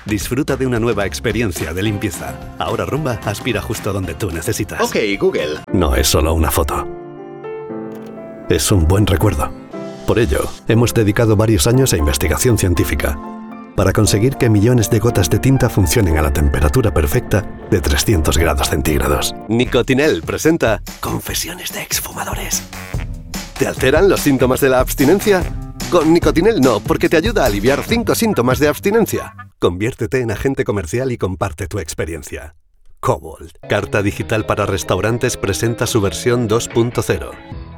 Disfruta de una nueva experiencia de limpieza. Ahora Rumba aspira justo donde tú necesitas. Ok, Google. No es solo una foto. Es un buen recuerdo. Por ello, hemos dedicado varios años a investigación científica para conseguir que millones de gotas de tinta funcionen a la temperatura perfecta de 300 grados centígrados. Nicotinell presenta Confesiones de exfumadores. ¿Te alteran los síntomas de la abstinencia? Con Nicotinell no, porque te ayuda a aliviar 5 síntomas de abstinencia. Conviértete en agente comercial y comparte tu experiencia. Cobalt, carta digital para restaurantes, presenta su versión 2.0.